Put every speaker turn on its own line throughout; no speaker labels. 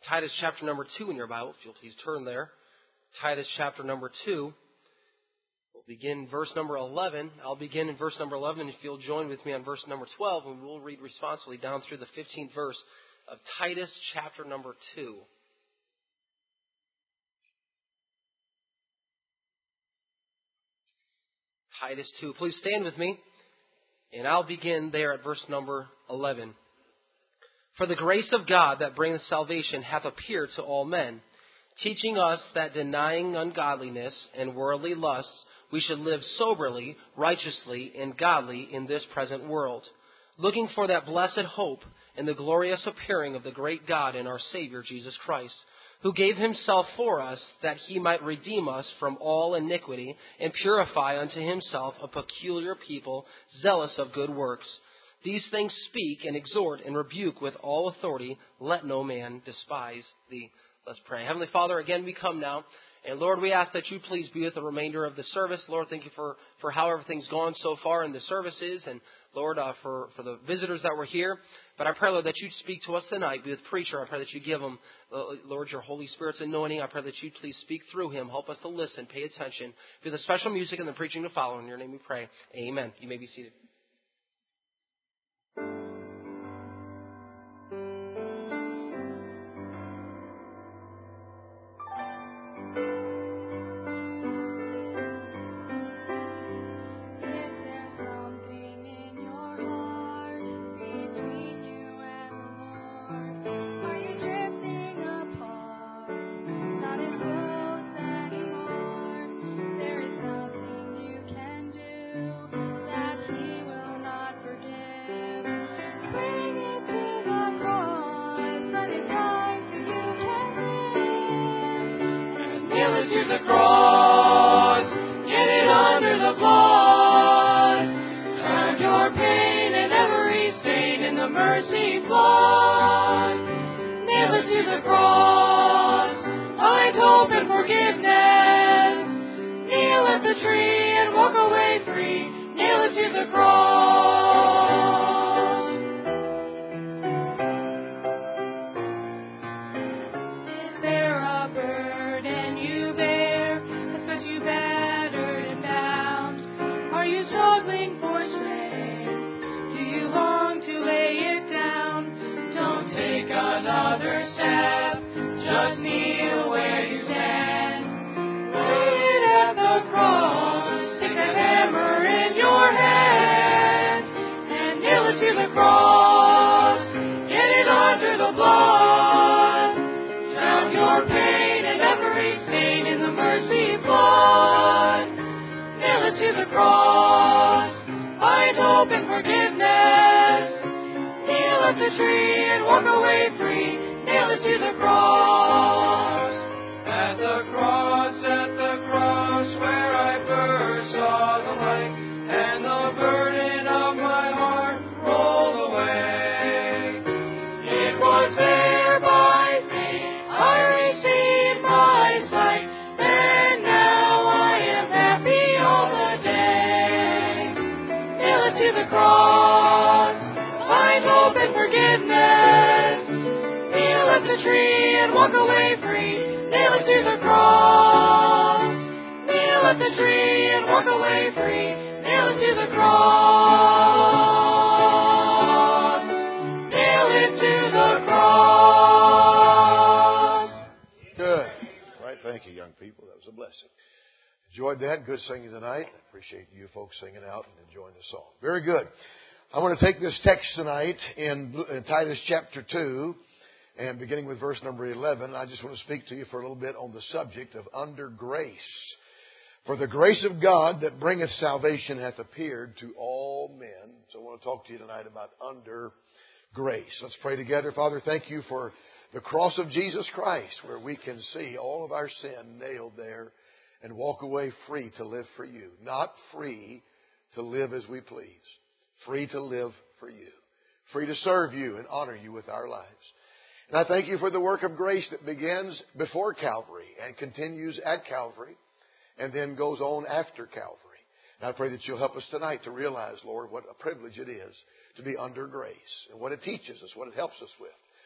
Titus chapter number 2 in your Bible, if you'll please turn there. Titus chapter number 2. We'll begin verse number 11. I'll begin in verse number 11 if you'll join with me on verse number 12, and we'll read responsibly down through the 15th verse of Titus chapter number 2. Titus 2. Please stand with me, and I'll begin there at verse number 11. For the grace of God that bringeth salvation hath appeared to all men, teaching us that denying ungodliness and worldly lusts, we should live soberly, righteously, and godly in this present world, looking for that blessed hope and the glorious appearing of the great God and our Savior Jesus Christ, who gave himself for us that he might redeem us from all iniquity and purify unto himself a peculiar people, zealous of good works. These things speak and exhort and rebuke with all authority. Let no man despise thee. Let's pray. Heavenly Father, again we come now. And Lord, we ask that you please be with the remainder of the service. Lord, thank you for how everything's gone so far in the services. And Lord, for the visitors that were here. But I pray, Lord, that you'd speak to us tonight. Be with the preacher. I pray that you give him, Lord, your Holy Spirit's anointing. I pray that you please speak through him. Help us to listen, pay attention. Be the special music and the preaching to follow. In your name we pray. Amen. You may be seated.
Enjoyed that. Good singing tonight. I appreciate you folks singing out and enjoying the song. Very good. I want to take this text tonight in Titus chapter 2 and beginning with verse number 11. I just want to speak to you for a little bit on the subject of under grace. For the grace of God that bringeth salvation hath appeared to all men. So I want to talk to you tonight about under grace. Let's pray together. Father, thank you for the cross of Jesus Christ where we can see all of our sin nailed there and walk away free to live for you. Not free to live as we please. Free to live for you. Free to serve you and honor you with our lives. And I thank you for the work of grace that begins before Calvary and continues at Calvary and then goes on after Calvary. And I pray that you'll help us tonight to realize, Lord, what a privilege it is to be under grace and what it teaches us, what it helps us with.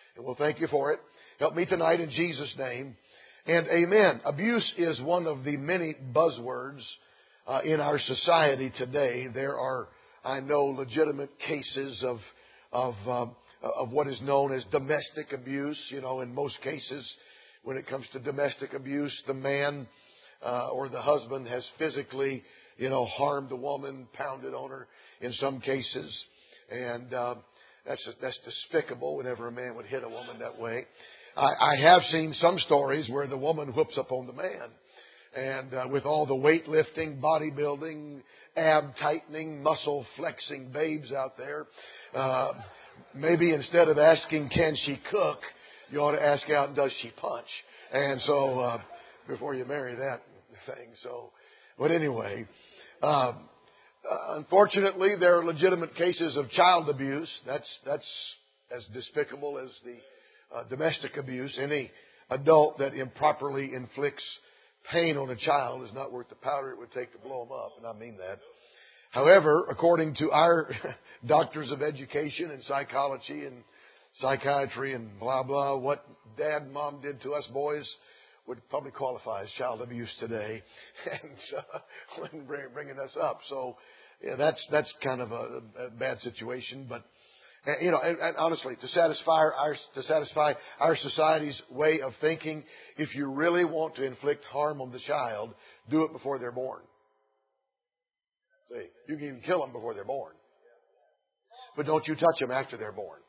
And we'll thank you for it. Help me tonight in Jesus' name. And amen. Abuse is one of the many buzzwords in our society today. There are, I know, legitimate cases of what is known as domestic abuse. You know, in most cases, when it comes to domestic abuse, the man or the husband has physically, harmed the woman, pounded on her in some cases. And that's despicable whenever a man would hit a woman that way. I have seen some stories where the woman whoops up on the man. And with all the weightlifting, bodybuilding, ab tightening, muscle flexing babes out there, maybe instead of asking, can she cook, you ought to ask out, does she punch? And so, before you marry that thing. So, but anyway, unfortunately, there are legitimate cases of child abuse. That's as despicable as the domestic abuse. Any adult that improperly inflicts pain on a child is not worth the powder it would take to blow them up, and I mean that. However, according to our doctors of education and psychology and psychiatry and blah, blah, what dad and mom did to us boys would probably qualify as child abuse today, and when bringing us up. So, yeah, that's kind of a bad situation, but and honestly, to satisfy our society's way of thinking, if you really want to inflict harm on the child, do it before they're born. See, you can even kill them before they're born, but don't you touch them after they're born.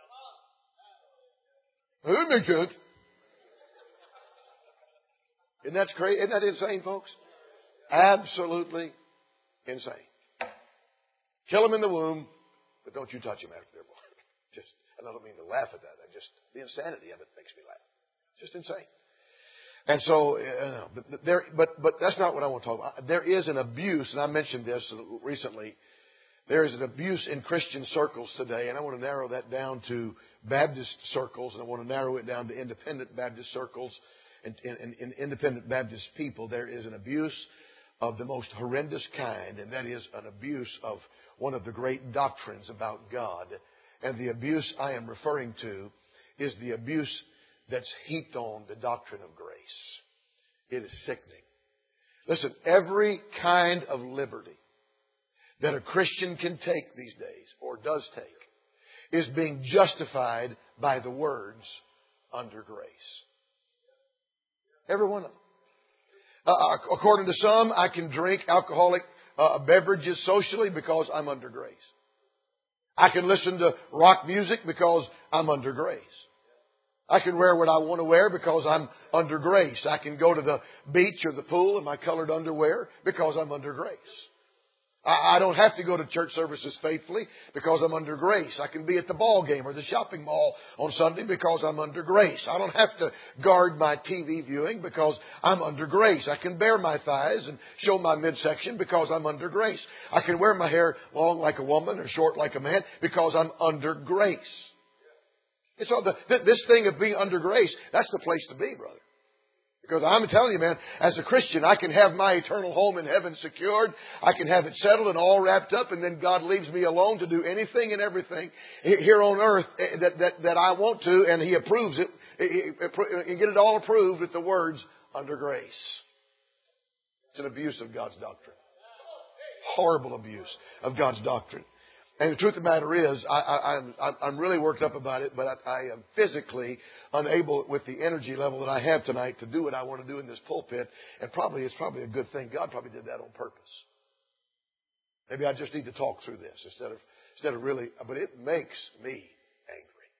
That makes sense. Isn't that crazy? Isn't that insane, folks? Absolutely insane. Kill them in the womb, but don't you touch them after they're born. I don't mean to laugh at that. The insanity of it makes me laugh. Just insane. And so, but that's not what I want to talk about. There is an abuse, and I mentioned this recently. There is an abuse in Christian circles today, and I want to narrow that down to Baptist circles, and I want to narrow it down to independent Baptist circles and independent Baptist people. There is an abuse of the most horrendous kind, and that is an abuse of one of the great doctrines about God. And the abuse I am referring to is the abuse that's heaped on the doctrine of grace. It is sickening. Listen, every kind of liberty that a Christian can take these days, or does take, is being justified by the words under grace. Every one of them. According to some, I can drink alcoholic beverages socially because I'm under grace. I can listen to rock music because I'm under grace. I can wear what I want to wear because I'm under grace. I can go to the beach or the pool in my colored underwear because I'm under grace. I don't have to go to church services faithfully because I'm under grace. I can be at the ball game or the shopping mall on Sunday because I'm under grace. I don't have to guard my TV viewing because I'm under grace. I can bare my thighs and show my midsection because I'm under grace. I can wear my hair long like a woman or short like a man because I'm under grace. And so this thing of being under grace, that's the place to be, brother. Because I'm telling you, man, as a Christian, I can have my eternal home in heaven secured. I can have it settled and all wrapped up, and then God leaves me alone to do anything and everything here on earth that I want to, and He approves it. And get it all approved with the words, under grace. It's an abuse of God's doctrine. Horrible abuse of God's doctrine. And the truth of the matter is, I'm really worked up about it, but I am physically unable with the energy level that I have tonight to do what I want to do in this pulpit. And it's probably a good thing. God probably did that on purpose. Maybe I just need to talk through this instead of really, but it makes me angry.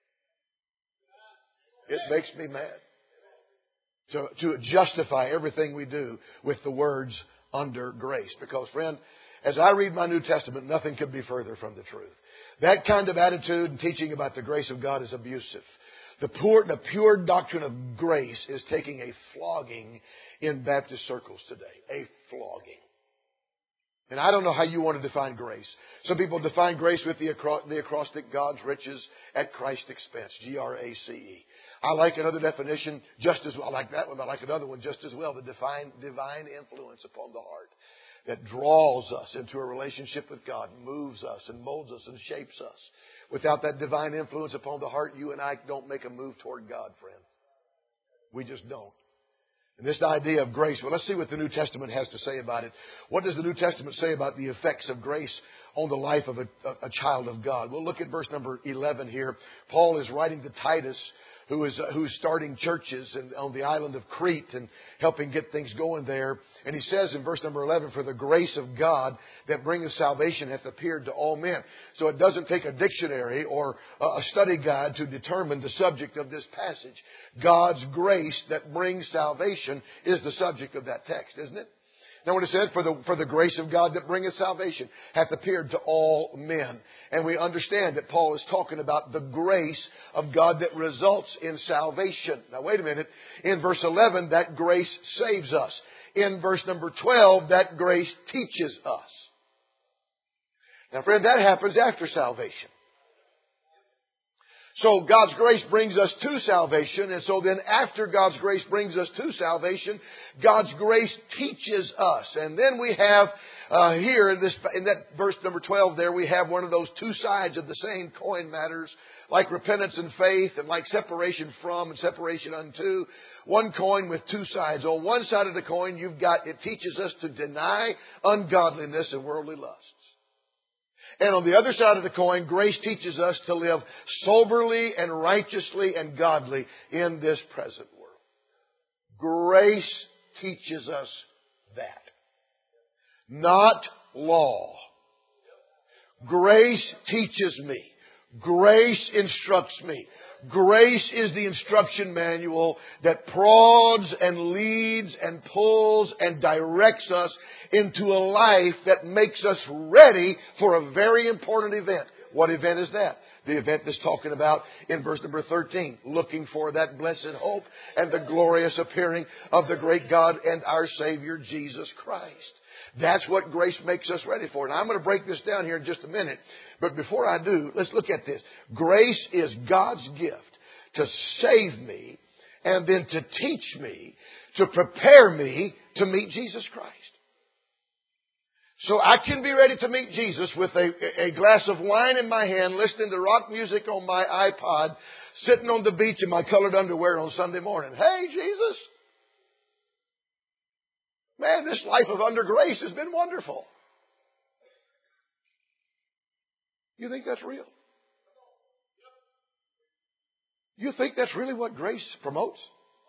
It makes me mad. To justify everything we do with the words under grace. Because, friend, as I read my New Testament, nothing could be further from the truth. That kind of attitude and teaching about the grace of God is abusive. The pure doctrine of grace is taking a flogging in Baptist circles today. A flogging. And I don't know how you want to define grace. Some people define grace with the acrostic, God's riches at Christ's expense. Grace. I like another definition just as well. I like that one, but I like another one just as well. The divine influence upon the heart that draws us into a relationship with God, moves us and molds us and shapes us. Without that divine influence upon the heart, you and I don't make a move toward God, friend. We just don't. And this idea of grace, well, let's see what the New Testament has to say about it. What does the New Testament say about the effects of grace on the life of a child of God? We'll look at verse number 11 here. Paul is writing to Titus, who's starting churches on the island of Crete and helping get things going there. And he says in verse number 11, "For the grace of God that bringeth salvation hath appeared to all men." So it doesn't take a dictionary or a study guide to determine the subject of this passage. God's grace that brings salvation is the subject of that text, isn't it? Now when it says, for the grace of God that bringeth salvation hath appeared to all men. And we understand that Paul is talking about the grace of God that results in salvation. Now wait a minute. In verse 11, that grace saves us. In verse number 12, that grace teaches us. Now friend, that happens after salvation. So God's grace brings us to salvation, and so then after God's grace brings us to salvation, God's grace teaches us. And then we have here in that verse number 12 there, we have one of those two sides of the same coin matters, like repentance and faith, and like separation from and separation unto. One coin with two sides. On one side of the coin, it teaches us to deny ungodliness and worldly lusts. And on the other side of the coin, grace teaches us to live soberly and righteously and godly in this present world. Grace teaches us that. Not law. Grace teaches me. Grace instructs me. Grace is the instruction manual that prods and leads and pulls and directs us into a life that makes us ready for a very important event. What event is that? The event that's talking about in verse number 13. Looking for that blessed hope and the glorious appearing of the great God and our Savior Jesus Christ. That's what grace makes us ready for. Now I'm going to break this down here in just a minute. But before I do, let's look at this. Grace is God's gift to save me and then to teach me, to prepare me to meet Jesus Christ. So I can be ready to meet Jesus with a glass of wine in my hand, listening to rock music on my iPod, sitting on the beach in my colored underwear on Sunday morning. Hey, Jesus! Man, this life of under grace has been wonderful. You think that's real? You think that's really what grace promotes?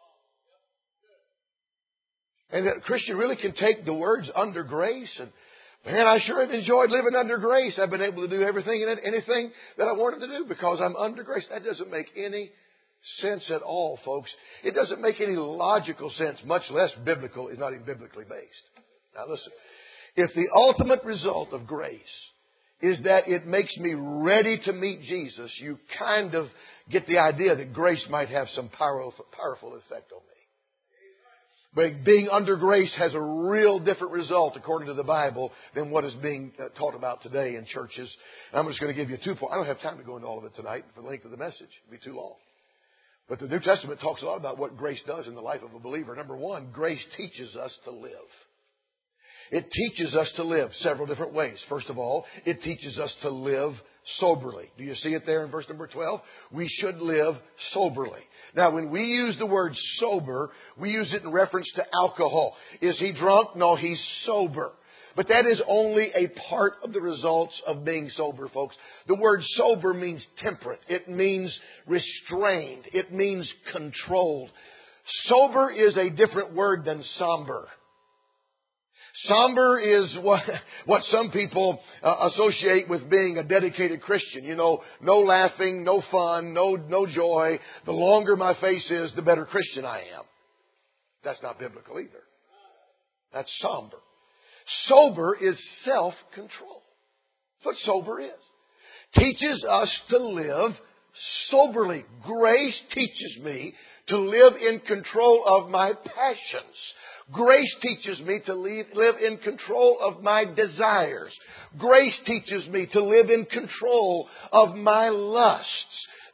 And that a Christian really can take the words under grace and, man, I sure have enjoyed living under grace. I've been able to do everything and anything that I wanted to do because I'm under grace. That doesn't make any sense at all, folks. It doesn't make any logical sense, much less biblical. It's not even biblically based. Now listen, if the ultimate result of grace is that it makes me ready to meet Jesus, you kind of get the idea that grace might have some powerful effect on me. But being under grace has a real different result, according to the Bible, than what is being taught about today in churches. And I'm just going to give you 2 points. I don't have time to go into all of it tonight for the length of the message. It'd be too long. But the New Testament talks a lot about what grace does in the life of a believer. Number one, grace teaches us to live. It teaches us to live several different ways. First of all, it teaches us to live soberly. Do you see it there in verse number 12? We should live soberly. Now, when we use the word sober, we use it in reference to alcohol. Is he drunk? No, he's sober. But that is only a part of the results of being sober, folks. The word sober means temperate. It means restrained. It means controlled. Sober is a different word than somber. Somber is what some people associate with being a dedicated Christian. You know, no laughing, no fun, no joy. The longer my face is, the better Christian I am. That's not biblical either. That's somber. Sober is self-control. That's what sober is. Teaches us to live soberly. Grace teaches me to live in control of my passions. Grace teaches me to live in control of my desires. Grace teaches me to live in control of my lusts.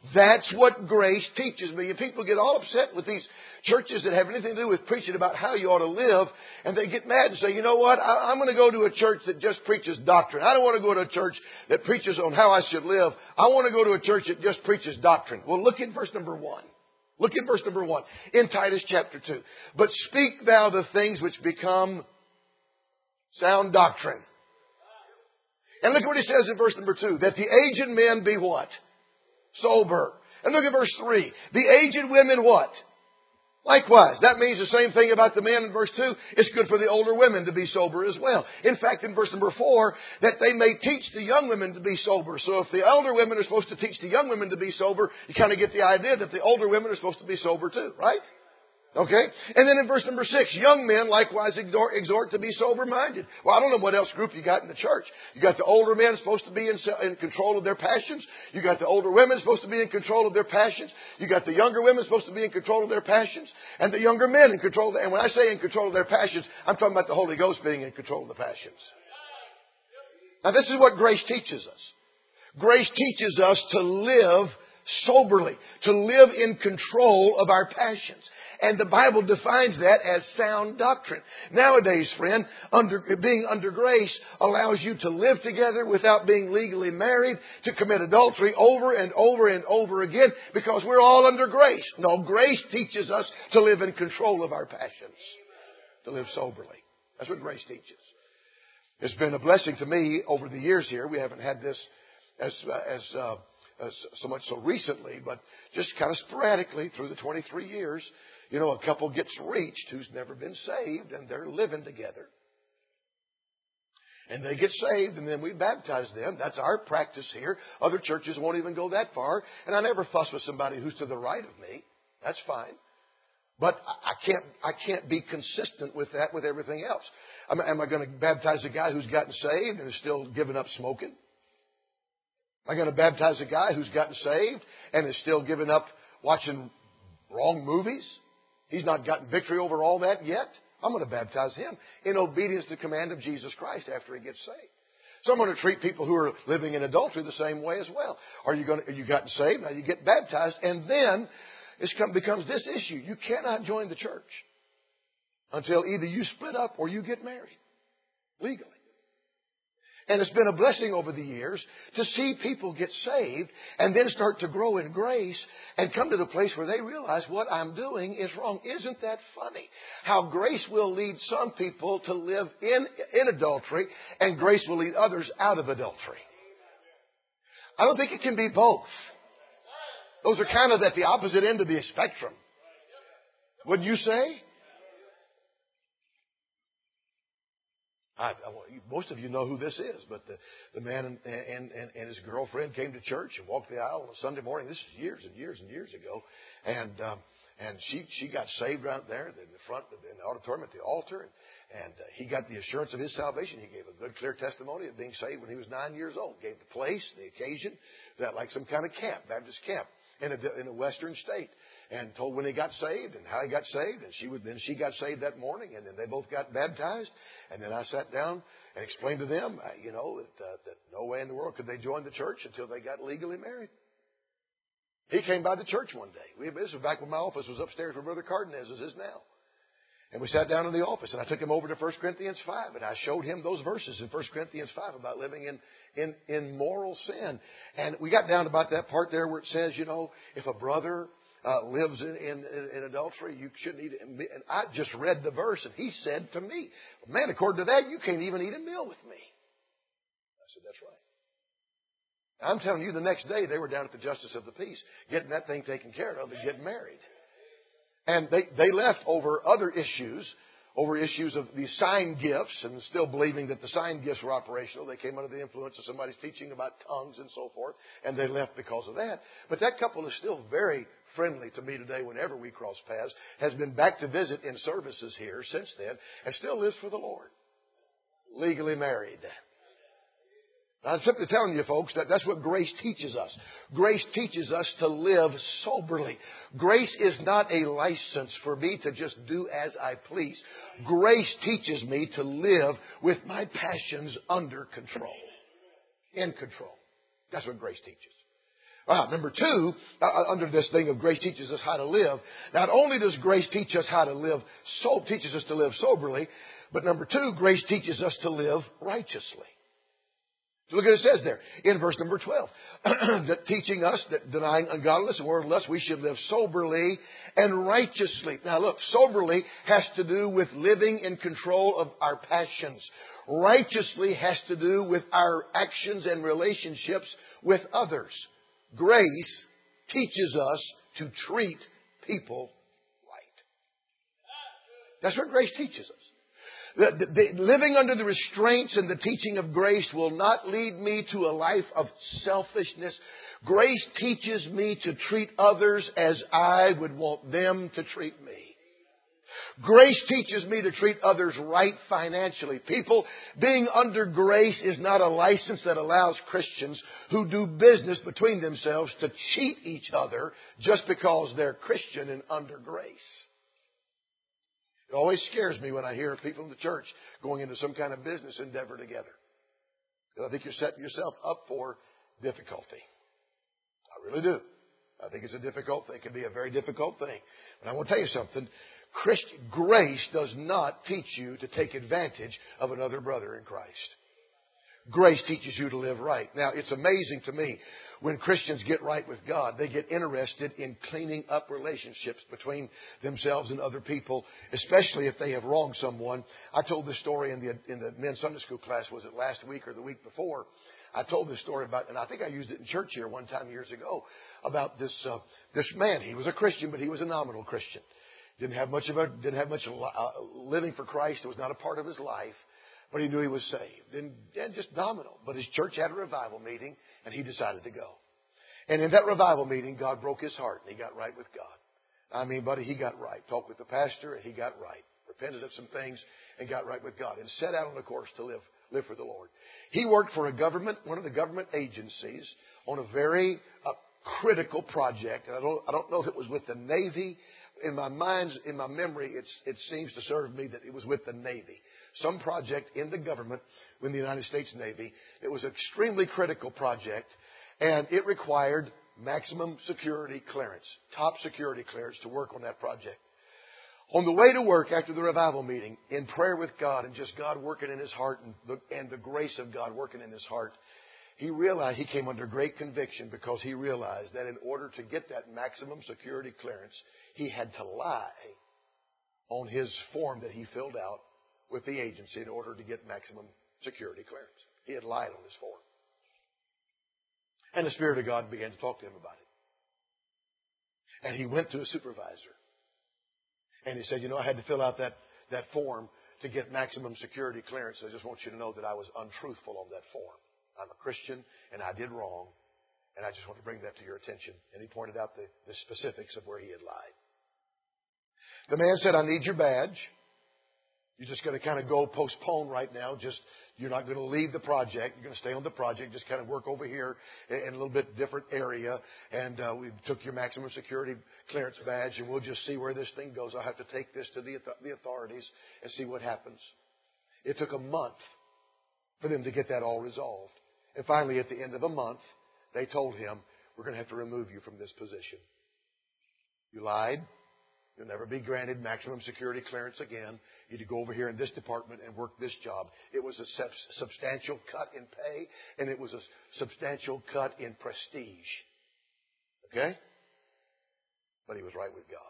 That's what grace teaches me. And people get all upset with these churches that have anything to do with preaching about how you ought to live. And they get mad and say, you know what? I'm going to go to a church that just preaches doctrine. I don't want to go to a church that preaches on how I should live. I want to go to a church that just preaches doctrine. Well, look at verse number 1. Look at verse number 1 in Titus chapter 2. But speak thou the things which become sound doctrine. And look at what he says in verse number 2. That the aged men be what? Sober. And look at verse 3. The aged women what? Likewise. That means the same thing about the men in verse 2. It's good for the older women to be sober as well. In fact, in verse number 4, that they may teach the young women to be sober. So if the elder women are supposed to teach the young women to be sober, you kind of get the idea that the older women are supposed to be sober too, right? Okay? And then in verse number 6, young men likewise exhort to be sober-minded. Well, I don't know what else group you got in the church. You got the older men supposed to be in control of their passions. You got the older women supposed to be in control of their passions. You got the younger women supposed to be in control of their passions. And the younger men in control of and when I say in control of their passions, I'm talking about the Holy Ghost being in control of the passions. Now this is what grace teaches us. Grace teaches us to live soberly, to live in control of our passions. And the Bible defines that as sound doctrine. Nowadays, friend, being under grace allows you to live together without being legally married, to commit adultery over and over and over again, because we're all under grace. No, grace teaches us to live in control of our passions, to live soberly. That's what grace teaches. It's been a blessing to me over the years here. We haven't had this as so much so recently, but just kind of sporadically through the 23 years. You know, a couple gets reached who's never been saved, and they're living together. And they get saved, and then we baptize them. That's our practice here. Other churches won't even go that far. And I never fuss with somebody who's to the right of me. That's fine. But I can't be consistent with that with everything else. Am I going to baptize a guy who's gotten saved and is still giving up smoking? Am I going to baptize a guy who's gotten saved and is still giving up watching wrong movies? He's not gotten victory over all that yet. I'm going to baptize him in obedience to the command of Jesus Christ after he gets saved. So I'm going to treat people who are living in adultery the same way as well. Are you gotten saved? Now you get baptized, and then it becomes this issue. You cannot join the church until either you split up or you get married legally. And it's been a blessing over the years to see people get saved and then start to grow in grace and come to the place where they realize what I'm doing is wrong. Isn't that funny? How grace will lead some people to live in adultery and grace will lead others out of adultery. I don't think it can be both. Those are kind of at the opposite end of the spectrum. Wouldn't you say? Most of you know who this is, but the man and his girlfriend came to church and walked the aisle on a Sunday morning. This is years and years and years ago, and she got saved right there in the front in the auditorium at the altar, and he got the assurance of his salvation. He gave a good, clear testimony of being saved when he was 9 years old. Gave the place, the occasion, that like some kind of camp, Baptist camp in a western state. And told when he got saved and how he got saved. And she got saved that morning. And then they both got baptized. And then I sat down and explained to them, that no way in the world could they join the church until they got legally married. He came by the church one day. This was back when my office was upstairs where Brother Cardenez's is now. And we sat down in the office, and I took him over to 1 Corinthians 5, and I showed him those verses in 1 Corinthians 5 about living in moral sin. And we got down about that part there where it says, if a brother lives in adultery, you shouldn't eat it. And I just read the verse, and he said to me, man, according to that, you can't even eat a meal with me. I said, that's right. I'm telling you, the next day, they were down at the Justice of the Peace, getting that thing taken care of and getting married. And they left over other issues, over issues of these sign gifts, and still believing that the sign gifts were operational. They came under the influence of somebody's teaching about tongues and so forth, and they left because of that. But that couple is still very friendly to me today whenever we cross paths, has been back to visit in services here since then, and still lives for the Lord. Legally married. I'm simply telling you, folks, that's what grace teaches us. Grace teaches us to live soberly. Grace is not a license for me to just do as I please. Grace teaches me to live with my passions under control. In control. That's what grace teaches. Number two, under this thing of grace teaches us how to live, not only does grace teach us how to live, teaches us to live soberly, but number two, grace teaches us to live righteously. So look at what it says there in verse number 12. That teaching us that denying ungodliness and worldly lust, we should live soberly and righteously. Now look, soberly has to do with living in control of our passions. Righteously has to do with our actions and relationships with others. Grace teaches us to treat people right. That's what grace teaches us. Living under the restraints and the teaching of grace will not lead me to a life of selfishness. Grace teaches me to treat others as I would want them to treat me. Grace teaches me to treat others right financially. People, being under grace is not a license that allows Christians who do business between themselves to cheat each other just because they're Christian and under grace. It always scares me when I hear people in the church going into some kind of business endeavor together. I think you're setting yourself up for difficulty. I really do. I think it's a difficult thing. It can be a very difficult thing. But I want to tell you something. Grace does not teach you to take advantage of another brother in Christ. Grace teaches you to live right. Now, it's amazing to me when Christians get right with God, they get interested in cleaning up relationships between themselves and other people, especially if they have wronged someone. I told this story in the men's Sunday school class, was it last week or the week before? I told this story about, and I think I used it in church here one time years ago, about this man. He was a Christian, but he was a nominal Christian. Didn't have much living for Christ. It was not a part of his life. But he knew he was saved. And just nominal. But his church had a revival meeting, and he decided to go. And in that revival meeting, God broke his heart, and he got right with God. I mean, buddy, he got right. Talked with the pastor, and he got right. Repented of some things, and got right with God. And set out on a course to live for the Lord. He worked for one of the government agencies, on a very critical project. And I don't know if it was with the Navy. In my memory, it seems to serve me that it was with the Navy. Some project in the government, in the United States Navy. It was an extremely critical project, and it required maximum security clearance, top security clearance to work on that project. On the way to work after the revival meeting, in prayer with God and just God working in his heart and the grace of God working in his heart, he came under great conviction because he realized that in order to get that maximum security clearance, he had to lie on his form that he filled out with the agency in order to get maximum security clearance. He had lied on his form. And the Spirit of God began to talk to him about it. And he went to a supervisor. And he said, I had to fill out that form to get maximum security clearance. I just want you to know that I was untruthful on that form. I'm a Christian, and I did wrong, and I just want to bring that to your attention. And he pointed out the specifics of where he had lied. The man said, I need your badge. You're just going to kind of go postpone right now. You're not going to leave the project. You're going to stay on the project. Just kind of work over here in a little bit different area. And we took your maximum security clearance badge, and we'll just see where this thing goes. I'll have to take this to the authorities and see what happens. It took a month for them to get that all resolved. And finally, at the end of the month, they told him, we're going to have to remove you from this position. You lied. You'll never be granted maximum security clearance again. You need to go over here in this department and work this job. It was a substantial cut in pay, and it was a substantial cut in prestige. Okay? But he was right with God.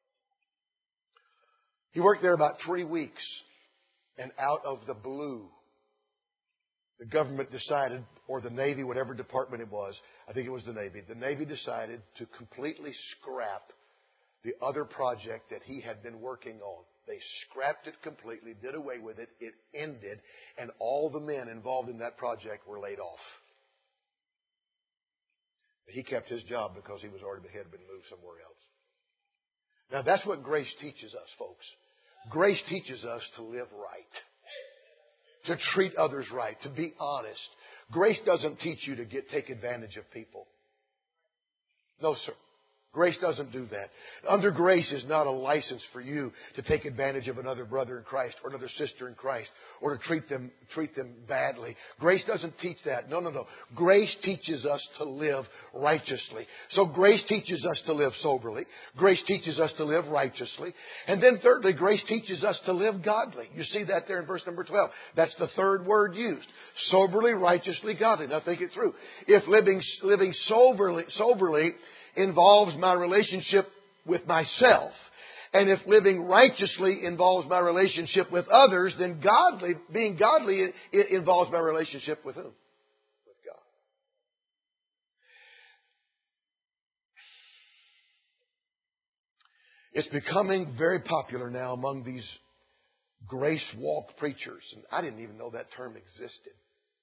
He worked there about 3 weeks, and out of the blue, the government decided, or the Navy, whatever department it was, I think it was the Navy decided to completely scrap the other project that he had been working on. They scrapped it completely, did away with it, it ended, and all the men involved in that project were laid off. He kept his job because he had been moved somewhere else. Now that's what grace teaches us, folks. Grace teaches us to live right, to treat others right, to be honest. Grace doesn't teach you to take advantage of people. No, sir. Grace doesn't do that. Under grace is not a license for you to take advantage of another brother in Christ or another sister in Christ or to treat them badly. Grace doesn't teach that. No. Grace teaches us to live righteously. So grace teaches us to live soberly. Grace teaches us to live righteously. And then thirdly, grace teaches us to live godly. You see that there in verse number 12. That's the third word used. Soberly, righteously, godly. Now think it through. If living soberly involves my relationship with myself, and if living righteously involves my relationship with others, then being godly, it involves my relationship with whom? With God. It's becoming very popular now among these grace walk preachers. And I didn't even know that term existed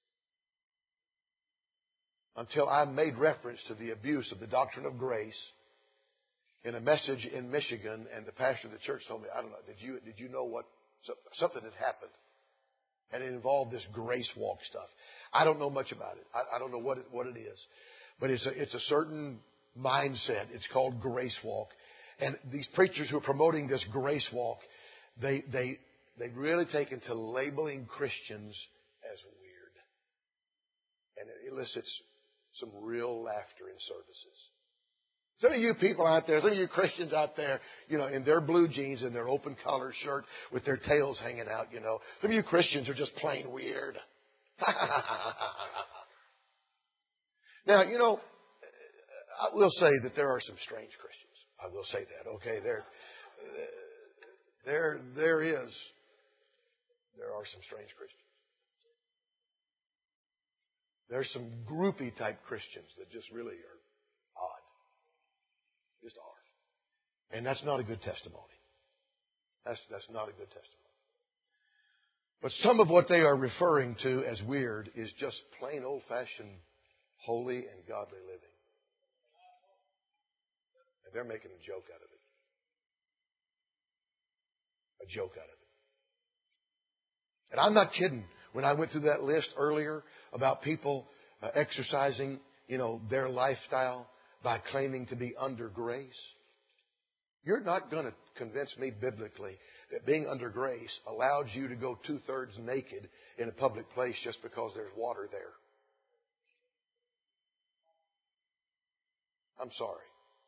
until I made reference to the abuse of the doctrine of grace in a message in Michigan, and the pastor of the church told me, I don't know, did you know what, something had happened, and it involved this grace walk stuff. I don't know much about it. I don't know what it is, but it's a certain mindset. It's called grace walk, and these preachers who are promoting this grace walk, they've really taken to labeling Christians as weird, and it elicits some real laughter in services. Some of you people out there, some of you Christians out there, in their blue jeans and their open collar shirt with their tails hanging out, some of you Christians are just plain weird. Now, I will say that there are some strange Christians. I will say that, okay? There are some strange Christians. There's some groupie type Christians that just really are odd. Just are. And that's not a good testimony. That's not a good testimony. But some of what they are referring to as weird is just plain old fashioned holy and godly living. And they're making a joke out of it. A joke out of it. And I'm not kidding. When I went through that list earlier about people exercising, their lifestyle by claiming to be under grace, you're not going to convince me biblically that being under grace allows you to go 2/3 naked in a public place just because there's water there. I'm sorry.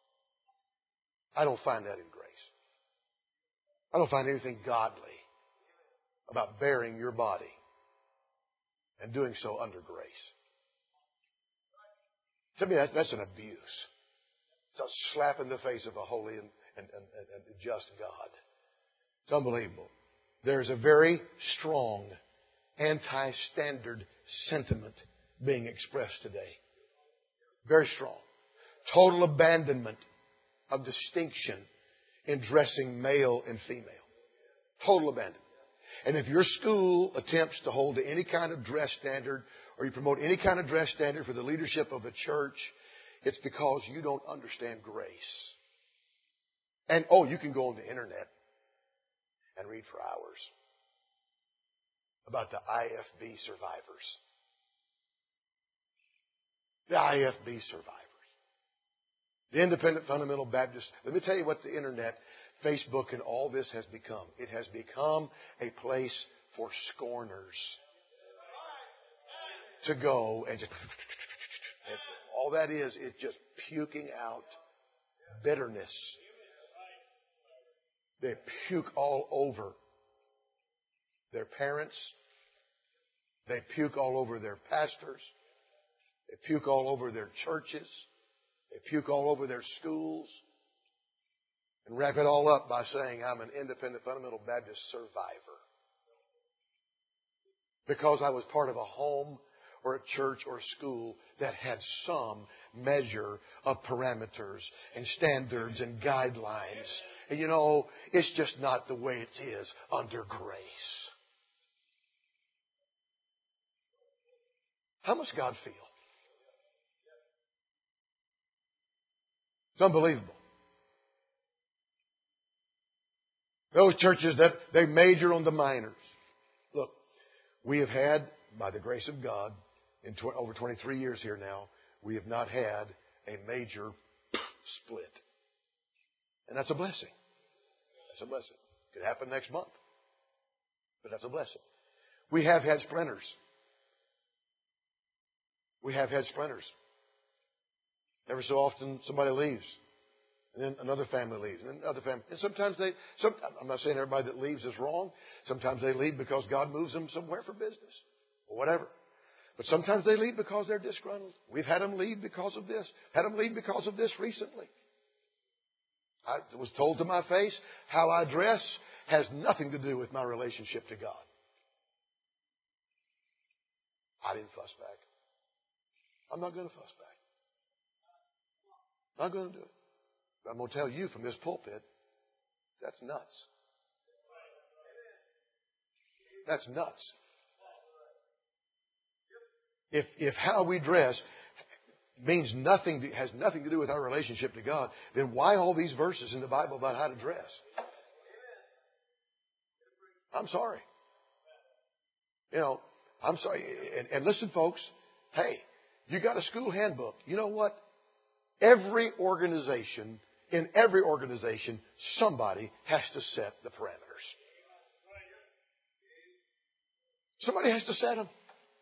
I don't find that in grace. I don't find anything godly about bearing your body and doing so under grace. To me, that's an abuse. It's a slap in the face of a holy and just God. It's unbelievable. There's a very strong anti-standard sentiment being expressed today. Very strong. Total abandonment of distinction in dressing male and female. Total abandonment. And if your school attempts to hold to any kind of dress standard, or you promote any kind of dress standard for the leadership of a church, it's because you don't understand grace. And, you can go on the internet and read for hours about the IFB survivors. The IFB survivors. The Independent Fundamental Baptist. Let me tell you what the internet, Facebook, and all this has become. It has become a place for scorners to go and just... all that is just puking out bitterness. They puke all over their parents. They puke all over their pastors. They puke all over their churches. They puke all over their schools. And wrap it all up by saying, I'm an independent fundamental Baptist survivor. Because I was part of a home or a church or a school that had some measure of parameters and standards and guidelines. And it's just not the way it is under grace. How must God feel? It's unbelievable. Those churches that they major on the minors. Look, we have had, by the grace of God, over 23 years here now, we have not had a major split. And that's a blessing. That's a blessing. Could happen next month. But that's a blessing. We have had splinters. We have had splinters. Every so often somebody leaves. And then another family leaves. And then another family. And sometimes I'm not saying everybody that leaves is wrong. Sometimes they leave because God moves them somewhere for business. Or whatever. But sometimes they leave because they're disgruntled. We've had them leave because of this. Had them leave because of this recently. I was told to my face, how I dress has nothing to do with my relationship to God. I didn't fuss back. I'm not going to fuss back. Not going to do it. But I'm going to tell you from this pulpit, that's nuts. That's nuts. If how we dress means nothing, has nothing to do with our relationship to God, then why all these verses in the Bible about how to dress? I'm sorry. I'm sorry. And listen, folks, hey, you got a school handbook. You know what? In every organization, somebody has to set the parameters. Somebody has to set them.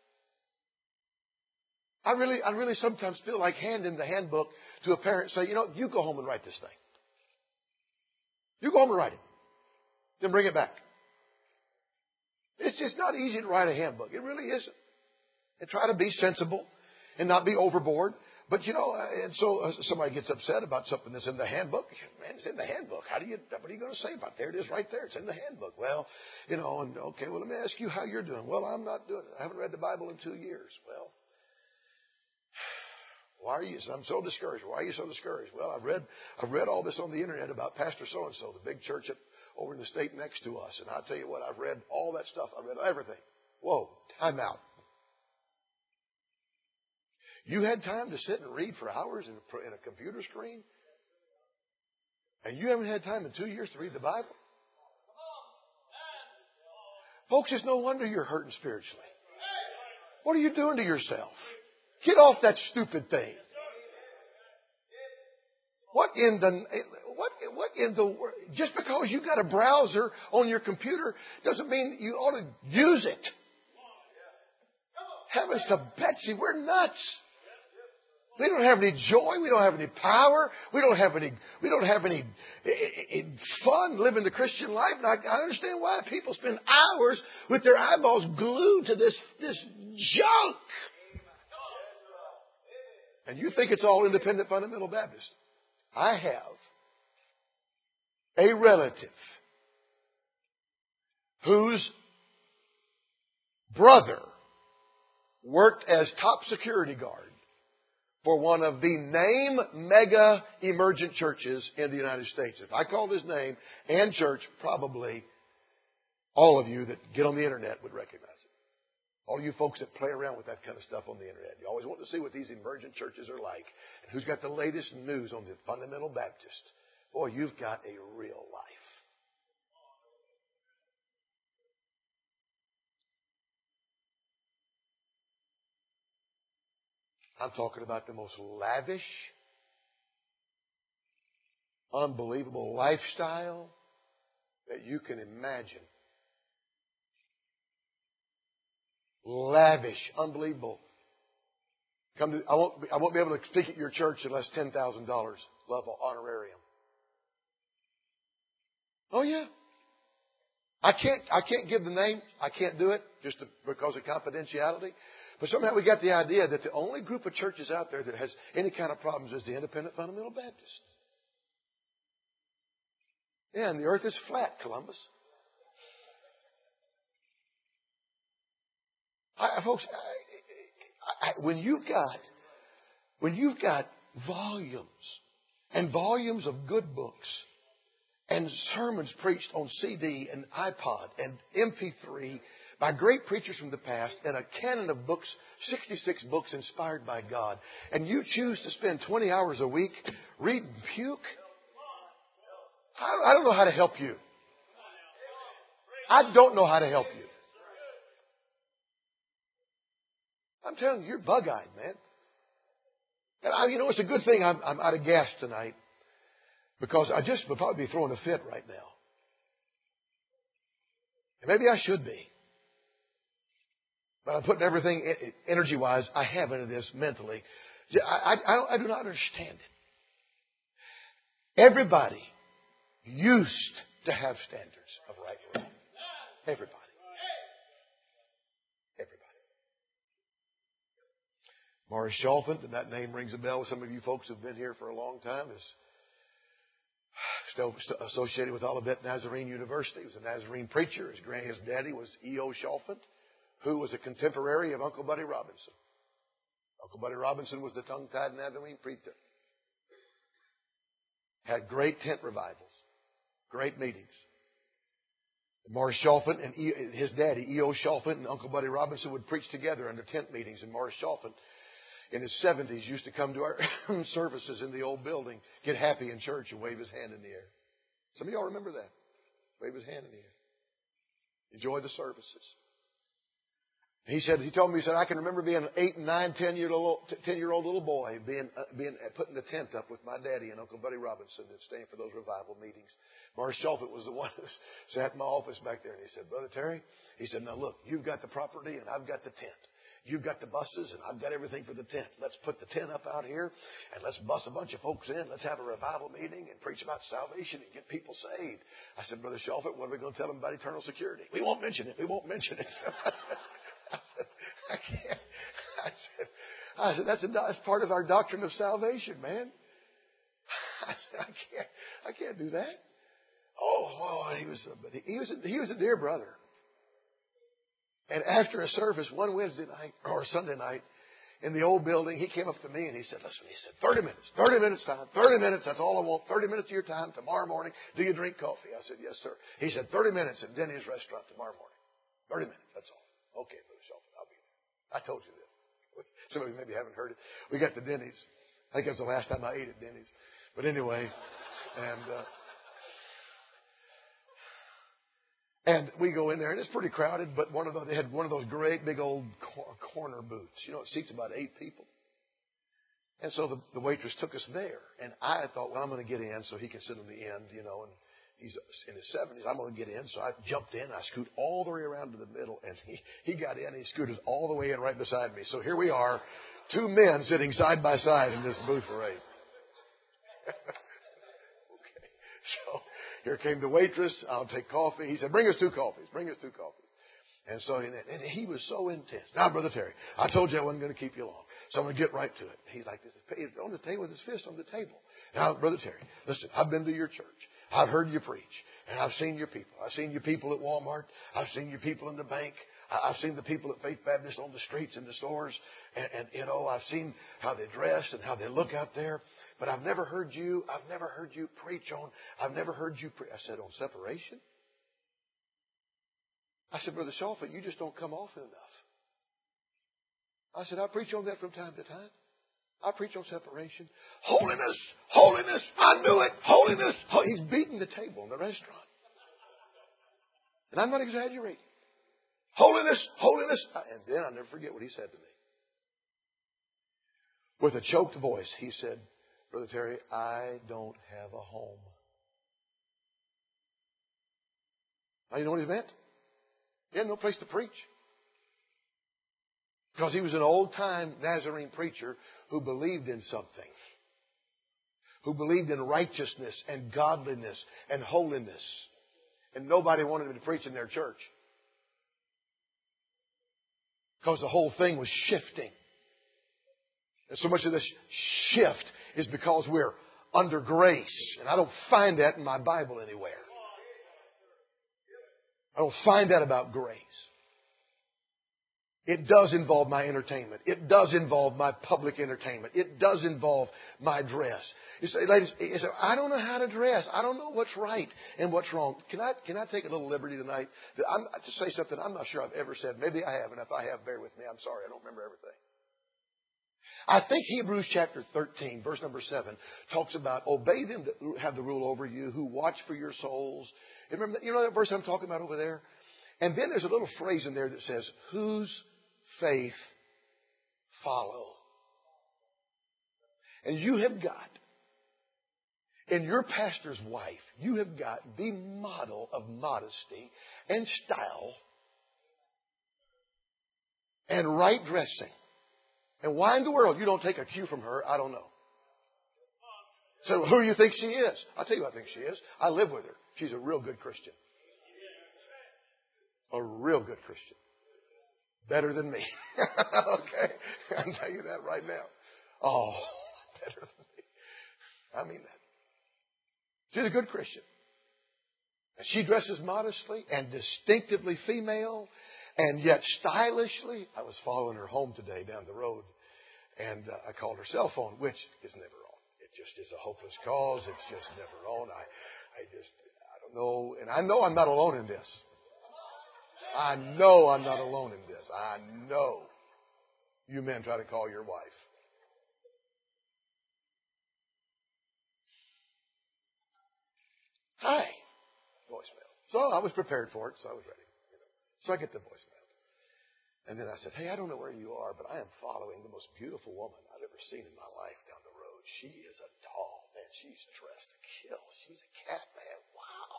I really sometimes feel like handing the handbook to a parent and say, you go home and write this thing. You go home and write it. Then bring it back. It's just not easy to write a handbook. It really isn't. And try to be sensible and not be overboard. But, and so somebody gets upset about something that's in the handbook. Man, it's in the handbook. What are you going to say about it? There it is right there. It's in the handbook. Well, okay, well, let me ask you how you're doing. Well, I'm not doing it. I haven't read the Bible in 2 years. Well, why are you? I'm so discouraged. Why are you so discouraged? Well, I've read all this on the internet about Pastor so-and-so, the big church over in the state next to us. And I'll tell you what, I've read all that stuff. I've read everything. Whoa, time out. You had time to sit and read for hours in a computer screen? And you haven't had time in 2 years to read the Bible? Folks, it's no wonder you're hurting spiritually. What are you doing to yourself? Get off that stupid thing. What in the world? Just because you got a browser on your computer doesn't mean you ought to use it. Heavens to Betsy, we're nuts. We don't have any joy. We don't have any power. We don't have any fun living the Christian life. And I understand why people spend hours with their eyeballs glued to this junk. And you think it's all independent fundamental Baptist. I have a relative whose brother worked as top security guard for one of the mega emergent churches in the United States. If I called his name and church, probably all of you that get on the internet would recognize it. All you folks that play around with that kind of stuff on the internet. You always want to see what these emergent churches are like. And who's got the latest news on the fundamental Baptist. Boy, you've got a real life. I'm talking about the most lavish, unbelievable lifestyle that you can imagine. Lavish, unbelievable. I won't be able to speak at your church unless $10,000 level honorarium. Oh yeah. I can't give the name. I can't do it because of confidentiality. But somehow we got the idea that the only group of churches out there that has any kind of problems is the Independent Fundamental Baptist. Yeah, and the earth is flat, Columbus. Folks, when you've got volumes and volumes of good books and sermons preached on CD and iPod and MP3 by great preachers from the past and a canon of books, 66 books inspired by God, and you choose to spend 20 hours a week reading puke, I don't know how to help you. I don't know how to help you. I'm telling you, you're bug-eyed, man. And it's a good thing I'm out of gas tonight. Because I just would probably be throwing a fit right now. And maybe I should be. But I'm putting everything, energy-wise, I have into this mentally. I do not understand it. Everybody used to have standards of right and wrong. Everybody. Everybody. Morris Chalfant, and that name rings a bell with some of you folks who've been here for a long time, is still associated with Olivet Nazarene University. He was a Nazarene preacher. His daddy was E.O. Chalfant, who was a contemporary of Uncle Buddy Robinson. Uncle Buddy Robinson was the tongue-tied Nazarene preacher. Had great tent revivals, great meetings. Morris Chalfant and his daddy, E.O. Chalfant, and Uncle Buddy Robinson would preach together under tent meetings. And Morris Chalfant, in his 70s, used to come to our services in the old building, get happy in church and wave his hand in the air. Some of y'all remember that. Wave his hand in the air. Enjoy the services. He told me, I can remember being an 8, 9, 10-year-old little boy putting the tent up with my daddy and Uncle Buddy Robinson and staying for those revival meetings. Morris Chalfant was the one who sat in my office back there, and he said, Brother Terry, he said, now look, you've got the property and I've got the tent. You've got the buses and I've got everything for the tent. Let's put the tent up out here and let's bus a bunch of folks in. Let's have a revival meeting and preach about salvation and get people saved. I said, Brother Chalfant, what are we going to tell them about eternal security? We won't mention it. We won't mention it. I said, I can't. I said, that's part of our doctrine of salvation, man. I said, I can't do that. Oh, he was a dear brother. And after a service, one Wednesday night or Sunday night in the old building, he came up to me and he said, listen, 30 minutes time, 30 minutes, that's all I want, 30 minutes of your time tomorrow morning. Do you drink coffee? I said, yes, sir. He said, 30 minutes at Denny's restaurant tomorrow morning. 30 minutes, that's all. Okay, Brother Chalfant, I'll be there. I told you this. Some of you maybe haven't heard it. We got to Denny's. I think that's the last time I ate at Denny's. But anyway, and we go in there, and it's pretty crowded, but they had one of those great big old corner booths. You know, it seats about 8 people. And so the waitress took us there. And I thought, well, I'm going to get in so he can sit on the end, you know, and he's in his 70s. I'm going to get in. So I jumped in. I scooted all the way around to the middle, and he got in. He scooted all the way in right beside me. So here we are, 2 men sitting side by side in this booth for 8. Okay. So here came the waitress. I'll take coffee. He said, bring us 2 coffees. Bring us 2 coffees. And so he was so intense. Now, Brother Terry, I told you I wasn't going to keep you long. So I'm going to get right to it. He's like this. He's on the table with his fist on the table. Now, Brother Terry, listen, I've been to your church. I've heard you preach. And I've seen your people. I've seen your people at Walmart. I've seen your people in the bank. I've seen the people at Faith Baptist on the streets and the stores. And you know, I've seen how they dress and how they look out there. But I've never heard you preach on. I've never heard you preach. I said, on separation? I said, Brother Chalfant, you just don't come often enough. I said, I preach on that from time to time. I preach on separation. Holiness, holiness, I knew it, holiness. He's beating the table in the restaurant. And I'm not exaggerating. Holiness, holiness. And then I'll never forget what he said to me. With a choked voice, he said, Brother Terry, I don't have a home. Now, you know what he meant? He had no place to preach. Because he was an old-time Nazarene preacher who believed in something. Who believed in righteousness and godliness and holiness. And nobody wanted him to preach in their church. Because the whole thing was shifting. And so much of this shift is because we're under grace. And I don't find that in my Bible anywhere. I don't find that about grace. It does involve my entertainment. It does involve my public entertainment. It does involve my dress. You say, ladies, you say, I don't know how to dress. I don't know what's right and what's wrong. Can I take a little liberty tonight to say something I'm not sure I've ever said? Maybe I have, and if I have, bear with me. I'm sorry. I don't remember everything. I think Hebrews chapter 13, verse number 7, talks about obey them that have the rule over you, who watch for your souls. Remember, you know that verse I'm talking about over there? And then there's a little phrase in there that says, whose faith follow. And you have got In your pastor's wife, you have got the model of modesty and style and right dressing. And why in the world you don't take a cue from her, I don't know. So who do you think she is? I'll tell you what I think she is. I live with her. She's a real good Christian. A real good Christian. Better than me. Okay? I'll tell you that right now. Oh, better than me. I mean that. She's a good Christian. And she dresses modestly and distinctively female and yet stylishly. I was following her home today down the road, and I called her cell phone, which is never on. It just is a hopeless cause. It's just never on. I don't know. And I know I'm not alone in this. I know I'm not alone in this. I know you men try to call your wife. Hi. Voicemail. So I was prepared for it, so I was ready. So I get the voicemail. And then I said, hey, I don't know where you are, but I am following the most beautiful woman I've ever seen in my life down the road. She is a doll, man. She's dressed to kill. She's a cat, man. Wow.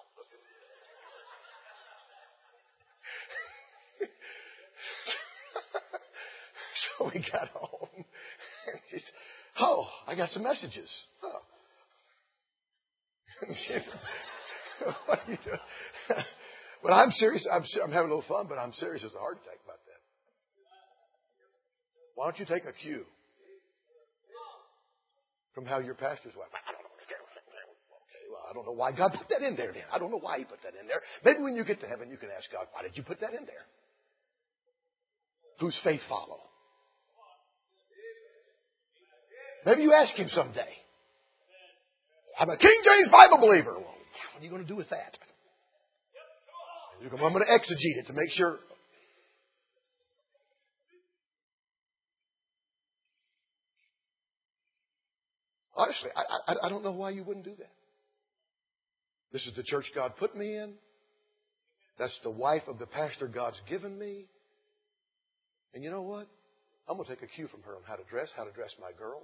So we got home. And she said, oh, I got some messages. Oh. What are you doing? But I'm serious. I'm having a little fun, but I'm serious as a heart attack about that. Why don't you take a cue from how your pastor's wife? I don't know. Okay, well, I don't know why God put that in there then. I don't know why He put that in there. Maybe when you get to heaven, you can ask God, why did you put that in there? Whose faith follow? Maybe you ask Him someday. I'm a King James Bible believer. Well, what are you going to do with that? I'm going to exegete it to make sure. Honestly, I don't know why you wouldn't do that. This is the church God put me in. That's the wife of the pastor God's given me. And you know what? I'm going to take a cue from her on how to dress my girls.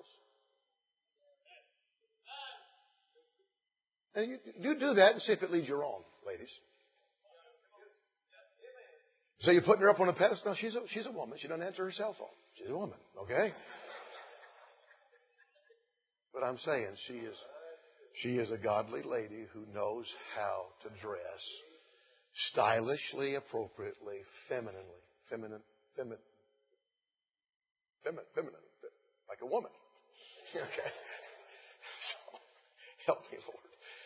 And you do that and see if it leads you wrong, ladies. So you're putting her up on a pedestal? No, she's a woman. She doesn't answer her cell phone. She's a woman, okay? But I'm saying she is a godly lady who knows how to dress stylishly, appropriately, feminine, like a woman. Okay? So, help me, Lord.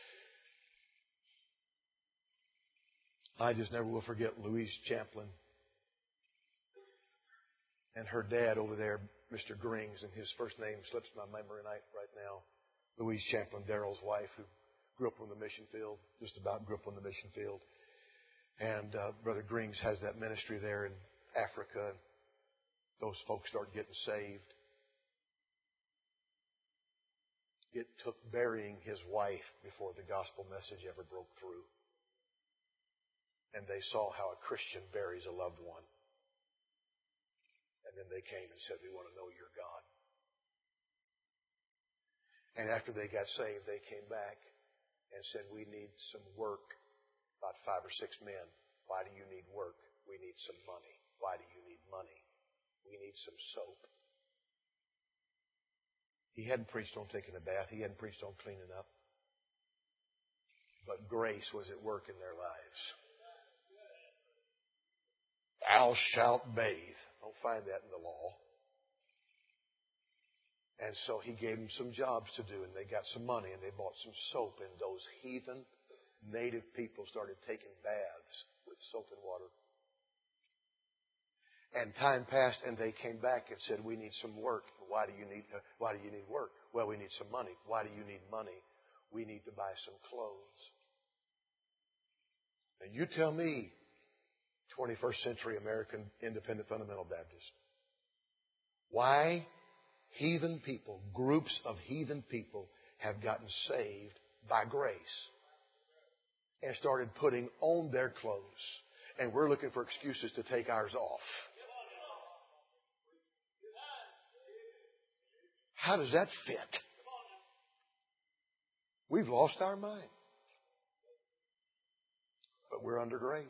I just never will forget Louise Champlin and her dad over there, Mr. Grings, and his first name slips my memory right now. Louise Champlin, Daryl's wife, who grew up on the mission field, just about grew up on the mission field. And Brother Grings has that ministry there in Africa. And those folks started getting saved. It took burying his wife before the gospel message ever broke through. And they saw how a Christian buries a loved one. And then they came and said, we want to know your God. And after they got saved, they came back and said, we need some work. About 5 or 6 men. Why do you need work? We need some money. Why do you need money? We need some soap. He hadn't preached on taking a bath. He hadn't preached on cleaning up. But grace was at work in their lives. Thou shalt bathe. Don't find that in the law. And so he gave them some jobs to do, and they got some money, and they bought some soap, and those heathen native people started taking baths with soap and water. And time passed, and they came back and said, we need some work. Why do you need work? Well, we need some money. Why do you need money? We need to buy some clothes. Now you tell me, 21st century American independent fundamental Baptist, why heathen people, groups of heathen people have gotten saved by grace and started putting on their clothes. And we're looking for excuses to take ours off. How does that fit? We've lost our mind. But we're under grace.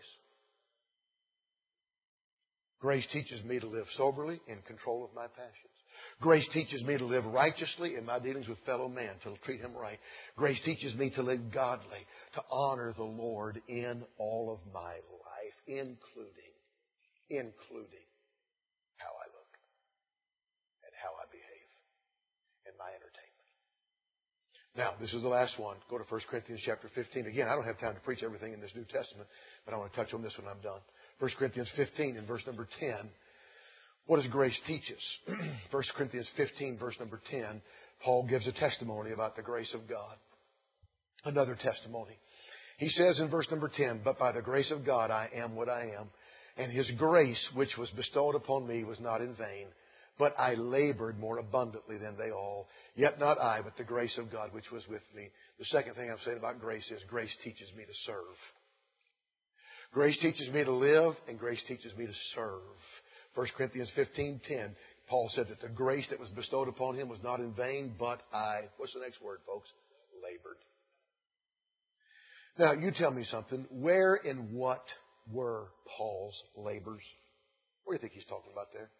Grace teaches me to live soberly, in control of my passions. Grace teaches me to live righteously in my dealings with fellow men, to treat him right. Grace teaches me to live godly, to honor the Lord in all of my life, including how I look and how I behave in my entertainment. Now, this is the last one. Go to 1 Corinthians chapter 15. Again, I don't have time to preach everything in this New Testament, but I want to touch on this when I'm done. 1 Corinthians 15 and verse number 10. What does grace teach us? 1 Corinthians 15, verse number 10, Paul gives a testimony about the grace of God. Another testimony. He says in verse number 10, "But by the grace of God I am what I am, and His grace which was bestowed upon me was not in vain. But I labored more abundantly than they all. Yet not I, but the grace of God which was with me." The second thing I'm saying about grace is grace teaches me to serve. Grace teaches me to live, and grace teaches me to serve. 1 Corinthians 15:10, Paul said that the grace that was bestowed upon him was not in vain, but what's the next word, folks? Labored. Now, you tell me something. Where and what were Paul's labors? What do you think he's talking about there?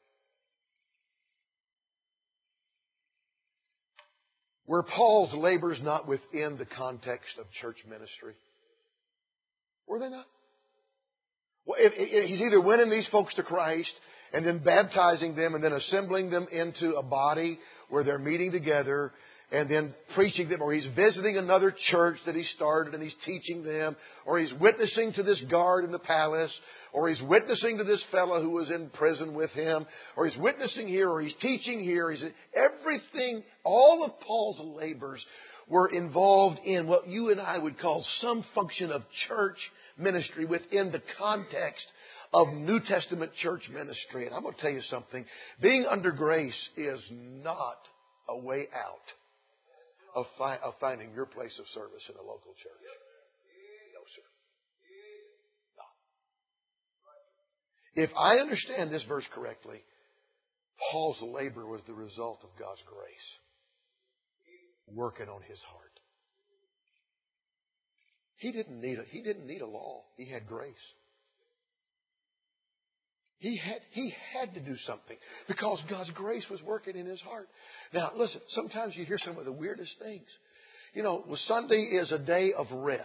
Were Paul's labors not within the context of church ministry? Were they not? Well, he's either winning these folks to Christ and then baptizing them and then assembling them into a body where they're meeting together and then preaching them, or he's visiting another church that he started and he's teaching them, or he's witnessing to this guard in the palace, or he's witnessing to this fellow who was in prison with him, or he's witnessing here, or he's teaching here. Everything, all of Paul's labors were involved in what you and I would call some function of church ministry within the context of New Testament church ministry. And I'm going to tell you something. Being under grace is not a way out of finding your place of service in a local church. No, sir. No. If I understand this verse correctly, Paul's labor was the result of God's grace working on his heart. He didn't need a law. He had grace. He had to do something because God's grace was working in his heart. Now, listen, sometimes you hear some of the weirdest things. You know, Sunday is a day of rest.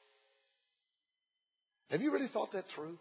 Have you really thought that through?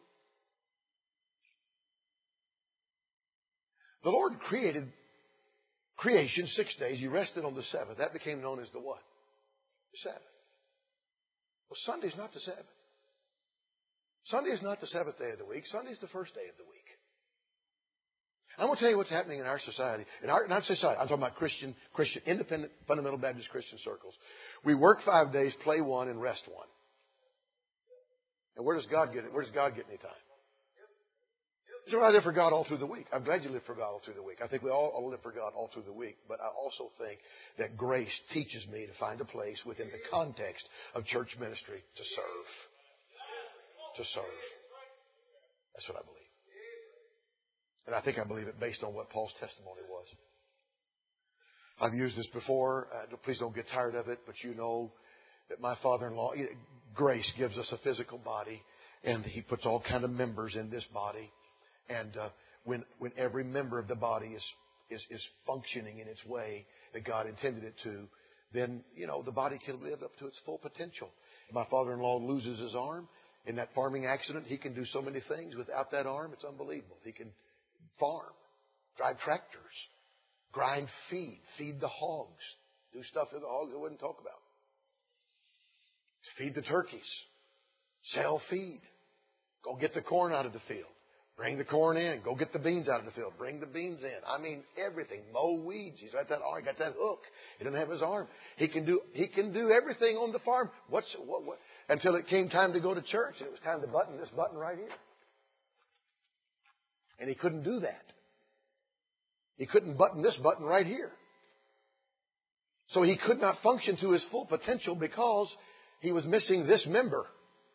The Lord created creation 6 days. He rested on the seventh. That became known as the what? The Sabbath. Well, Sunday's not the Sabbath. Sunday is not the seventh day of the week. Sunday is the first day of the week. I'm going to tell you what's happening in our society. Not society, I'm talking about Christian, independent, fundamental Baptist Christian circles. We work 5 days, play one, and rest one. And where does God get it? Where does God get any time? So I live for God all through the week. I'm glad you live for God all through the week. I think we all live for God all through the week. But I also think that grace teaches me to find a place within the context of church ministry to serve. To serve. That's what I believe. And I think I believe it based on what Paul's testimony was. I've used this before. Please don't get tired of it. But you know that my father-in-law, Grace, gives us a physical body. And he puts all kind of members in this body. And when every member of the body is functioning in its way that God intended it to, then, the body can live up to its full potential. If my father-in-law loses his arm in that farming accident, he can do so many things. Without that arm, it's unbelievable. He can farm, drive tractors, grind feed the hogs, do stuff that the hogs wouldn't talk about. Feed the turkeys, sell feed, go get the corn out of the field. Bring the corn in. Go get the beans out of the field. Bring the beans in. I mean, everything. Mow weeds. He's got that arm. Got that hook. He doesn't have his arm. He can do everything on the farm. What? Until it came time to go to church, and it was time to button this button right here. And he couldn't do that. He couldn't button this button right here. So he could not function to his full potential because he was missing this member.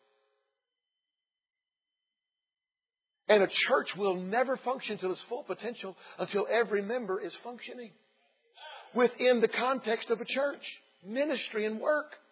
And a church will never function to its full potential until every member is functioning within the context of a church, ministry and work.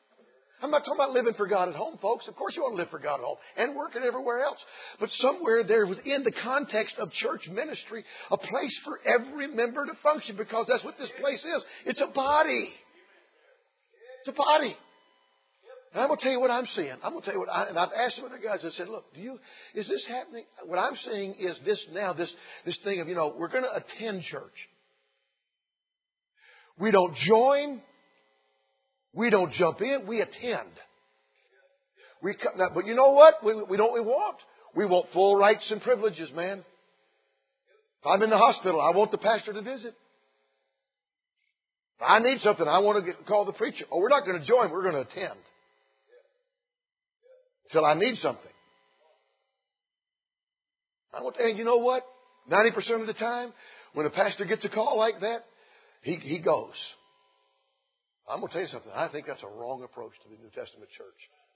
I'm not talking about living for God at home, folks. Of course you want to live for God at home and working everywhere else. But somewhere there within the context of church ministry, a place for every member to function, because that's what this place is. It's a body. It's a body. And I'm going to tell you what I'm seeing. I'm going to tell you and I've asked some other guys, I said, look, is this happening? What I'm seeing is this thing of, we're going to attend church. We don't join. We don't jump in. We attend. But you know what? We want? We want full rights and privileges, man. If I'm in the hospital, I want the pastor to visit. If I need something, I want to call the preacher. Oh, we're not going to join. We're going to attend. Until I need something. And you know what? 90% of the time, when a pastor gets a call like that, he goes. I'm going to tell you something. I think that's a wrong approach to the New Testament church.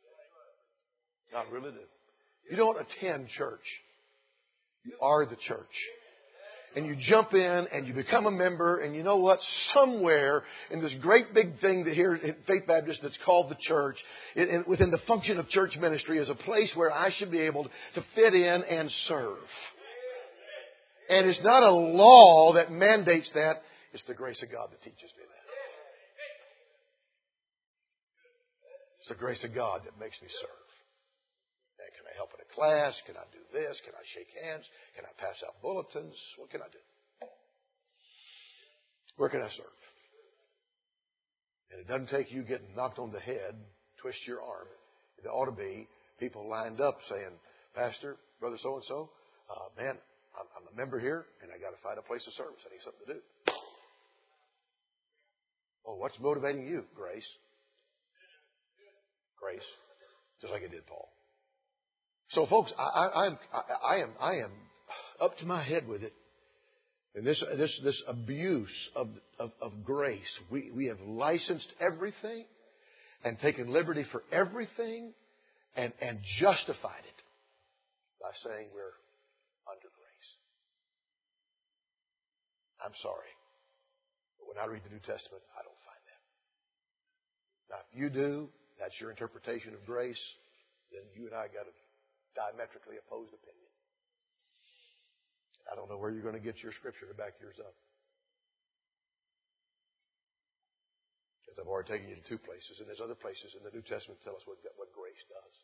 I really do. You don't attend church. You are the church. And you jump in and you become a member, and you know what? Somewhere in this great big thing that here at Faith Baptist that's called the church, within the function of church ministry, is a place where I should be able to fit in and serve. And it's not a law that mandates that. It's the grace of God that teaches me that. It's the grace of God that makes me serve. And can I help in a class? Can I do this? Can I shake hands? Can I pass out bulletins? What can I do? Where can I serve? And it doesn't take you getting knocked on the head, twist your arm. There ought to be people lined up saying, Pastor, Brother so-and-so, man, I'm a member here, and I got to find a place of service. I need something to do. Oh, what's motivating you? Grace. Grace. Just like it did Paul. So, folks, I am up to my head with it. And this abuse of grace. We have licensed everything and taken liberty for everything and justified it by saying we're under grace. I'm sorry. But when I read the New Testament, I don't find that. Now, if you do, that's your interpretation of grace, then you and I got a diametrically opposed opinion. I don't know where you're going to get your scripture to back yours up. Because I've already taken you to two places, and there's other places in the New Testament that tell us what grace does.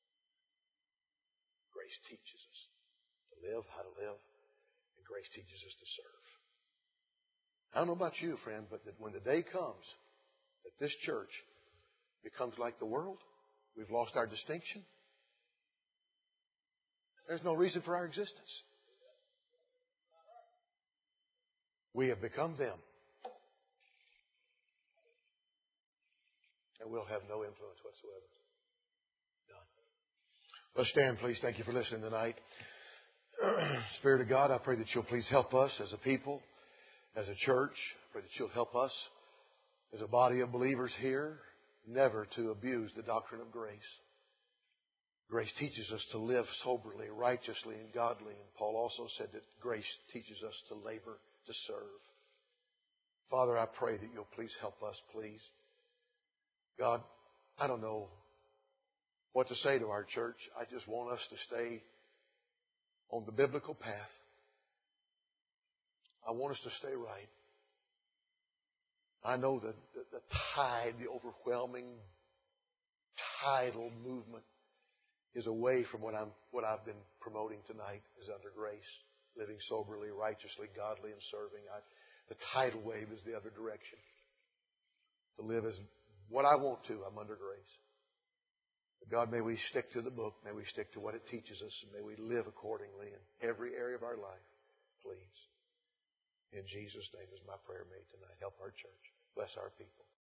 Grace teaches us to live, how to live, and grace teaches us to serve. I don't know about you, friend, but that when the day comes that this church becomes like the world, we've lost our distinction, there's no reason for our existence. We have become them. And we'll have no influence whatsoever. None. Let's stand, please. Thank you for listening tonight. Spirit of God, I pray that you'll please help us as a people, as a church. I pray that you'll help us as a body of believers here never to abuse the doctrine of grace. Grace teaches us to live soberly, righteously, and godly. And Paul also said that grace teaches us to labor, to serve. Father, I pray that you'll please help us, please. God, I don't know what to say to our church. I just want us to stay on the biblical path. I want us to stay right. I know that the tide, the overwhelming tidal movement is away from what I've been promoting tonight is under grace, living soberly, righteously, godly, and serving. The tidal wave is the other direction. To live as what I want to, I'm under grace. But God, may we stick to the book. May we stick to what it teaches us. And may we live accordingly in every area of our life. Please. In Jesus' name is my prayer made tonight. Help our church. Bless our people.